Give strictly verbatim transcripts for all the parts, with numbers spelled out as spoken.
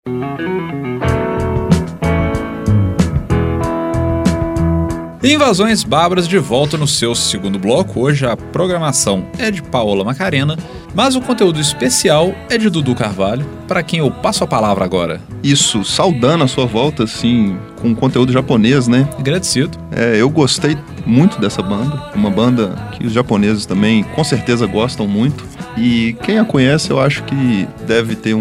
Invasões Bárbaras de volta no seu segundo bloco. Hoje a programação é de Paola Macarena, mas o conteúdo especial é de Dudu Carvalho, para quem eu passo a palavra agora. Isso, saudando a sua volta, assim, com conteúdo japonês, né? Agradecido. É, eu gostei muito dessa banda, uma banda que os japoneses também com certeza gostam muito, e quem a conhece eu acho que deve ter um,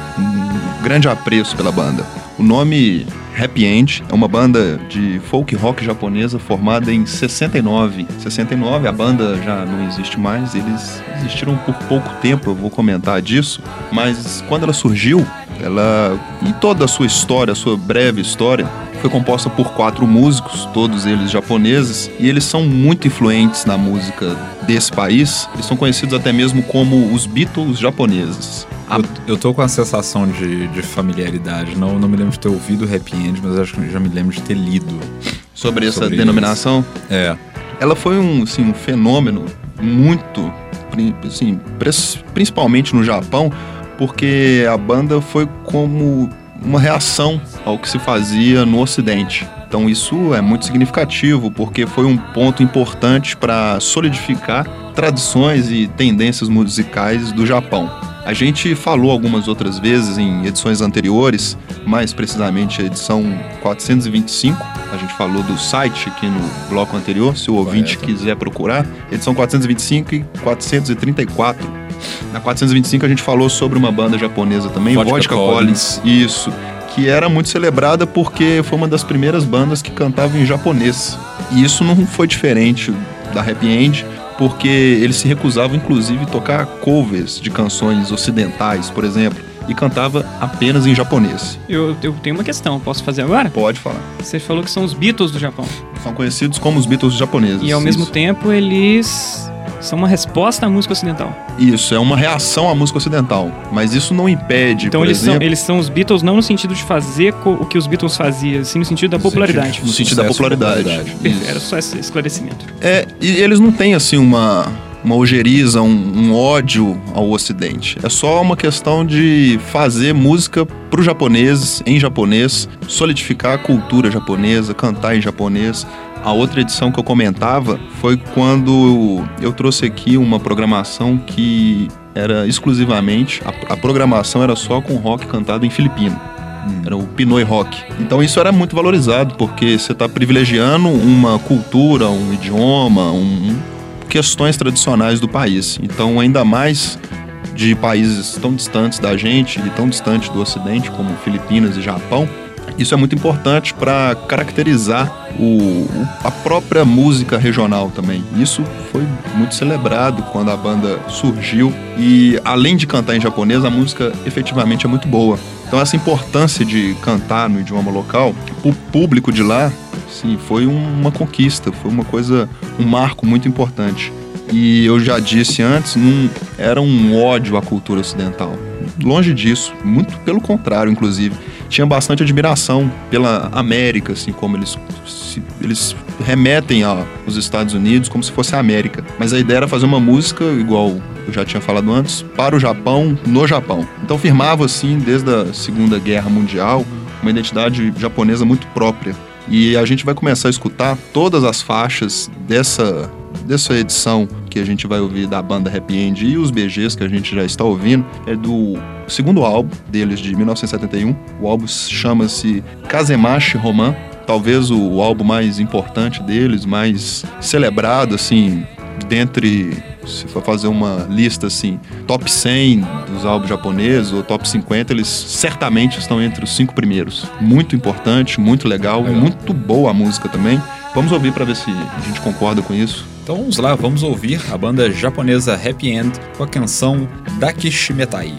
um grande apreço pela banda. O nome Happy End é uma banda de folk rock japonesa formada em sessenta e nove. sessenta e nove, a banda já não existe mais, eles existiram por pouco tempo, eu vou comentar disso, mas quando ela surgiu, ela, em toda a sua história, a sua breve história, foi composta por quatro músicos, todos eles japoneses, e eles são muito influentes na música desse país. Eles são conhecidos até mesmo como os Beatles japoneses. Eu, eu tô com a sensação de, de familiaridade. Não, não me lembro de ter ouvido Happy End, mas acho que já me lembro de ter lido sobre essa sobre denominação. Isso. É. Ela foi um, assim, um fenômeno muito, assim, principalmente no Japão, porque a banda foi como uma reação ao que se fazia no Ocidente. Então isso é muito significativo, porque foi um ponto importante para solidificar tradições e tendências musicais do Japão. A gente falou algumas outras vezes em edições anteriores, mais precisamente a edição quatrocentos e vinte e cinco, a gente falou do site aqui no bloco anterior, se o ouvinte Correto. quiser procurar, edição quatrocentos e vinte e cinco e quatrocentos e trinta e quatro. Na quatrocentos e vinte e cinco a gente falou sobre uma banda japonesa também, Vodka, Vodka Collins. Collins, isso, que era muito celebrada porque foi uma das primeiras bandas que cantavam em japonês. E isso não foi diferente da Happy End, porque eles se recusavam, inclusive, a tocar covers de canções ocidentais, por exemplo, e cantava apenas em japonês. Eu, eu tenho uma questão, posso fazer agora? Pode falar. Você falou que são os Beatles do Japão. São conhecidos como os Beatles japoneses. E ao mesmo isso. tempo eles são uma resposta à música ocidental. Isso, é uma reação à música ocidental. Mas isso não impede, então por eles exemplo... Então eles são os Beatles não no sentido de fazer o que os Beatles faziam, sim no sentido da popularidade. No sentido da popularidade. Perfeito, era só esse esclarecimento. É, e eles não têm, assim, uma... uma ojeriza, um, um ódio ao Ocidente. É só uma questão de fazer música para os japoneses, em japonês, solidificar a cultura japonesa, cantar em japonês. A outra edição que eu comentava foi quando eu trouxe aqui uma programação que era exclusivamente, a, a programação era só com rock cantado em filipino. Era o Pinoy Rock. Então isso era muito valorizado, porque você está privilegiando uma cultura, um idioma, um... questões tradicionais do país. Então, ainda mais de países tão distantes da gente e tão distantes do Ocidente, como Filipinas e Japão, isso é muito importante para caracterizar o, a própria música regional também. Isso foi muito celebrado quando a banda surgiu e, além de cantar em japonês, a música efetivamente é muito boa. Então, essa importância de cantar no idioma local, o público de lá, sim, foi uma conquista, foi uma coisa, um marco muito importante. E eu já disse antes, não era um ódio à cultura ocidental. Longe disso, muito pelo contrário, inclusive. Tinha bastante admiração pela América, assim, como eles, se, eles remetem aos Estados Unidos como se fosse a América. Mas a ideia era fazer uma música, igual eu já tinha falado antes, para o Japão, no Japão. Então firmava, assim, desde a Segunda Guerra Mundial, uma identidade japonesa muito própria. E a gente vai começar a escutar todas as faixas dessa, dessa edição que a gente vai ouvir da banda Happy End e os B Gs que a gente já está ouvindo. É do segundo álbum deles, de mil novecentos e setenta e um. O álbum chama-se Kazemashi Roman. Talvez o, o álbum mais importante deles, mais celebrado, assim, dentre... se for fazer uma lista assim, top cem dos álbuns japoneses ou top cinquenta, eles certamente estão entre os cinco primeiros. Muito importante, muito legal, legal. Muito boa a música também. Vamos ouvir para ver se a gente concorda com isso. Então vamos lá, vamos ouvir a banda japonesa Happy End com a canção Dakishimetai.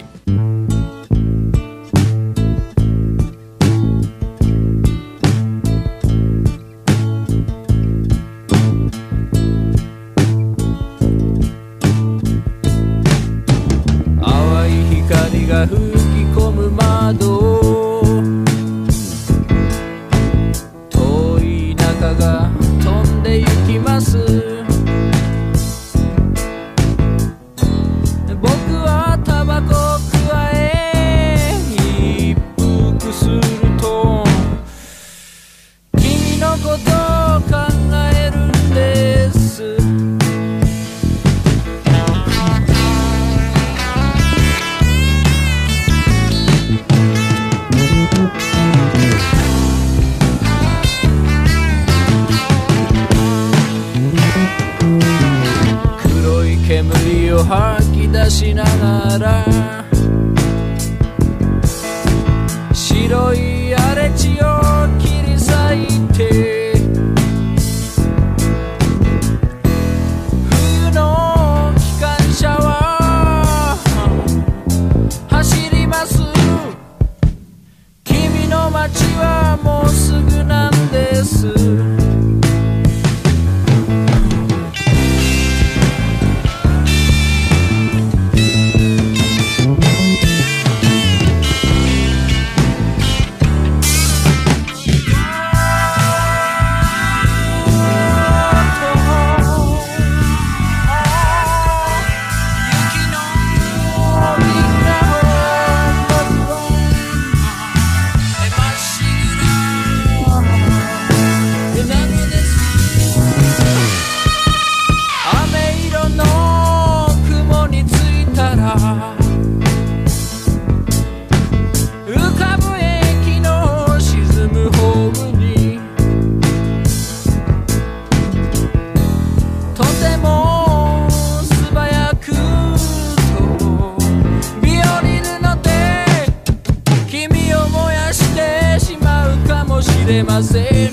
が吹き込む窓遠い中が飛んで行きます僕はタバコれません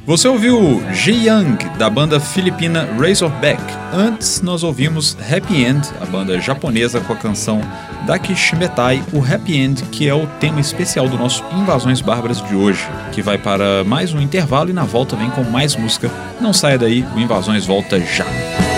Você ouviu Ji-Young, da banda filipina Razorback. Antes, nós ouvimos Happy End, a banda japonesa, com a canção Daki Shimetai, o Happy End, que é o tema especial do nosso Invasões Bárbaras de hoje, que vai para mais um intervalo e na volta vem com mais música. Não saia daí, o Invasões volta já.